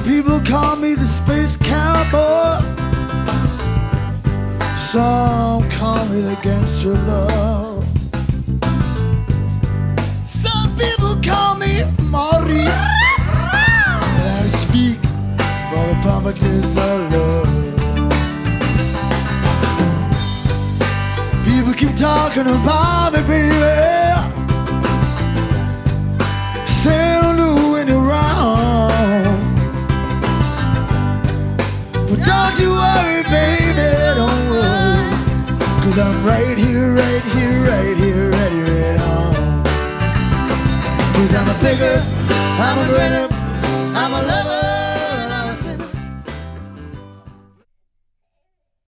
People call me the space cowboy. Some call me the gangster love. Some people call me Maurice. And I speak for the poverties of love. People keep talking about me, baby. Saying I'm doing it wrong. But don't you worry, baby, don't worry. 'Cause I'm right here, right here, right here, ready, right on. 'Cause I'm a picker, I'm a grinner, I'm a lover.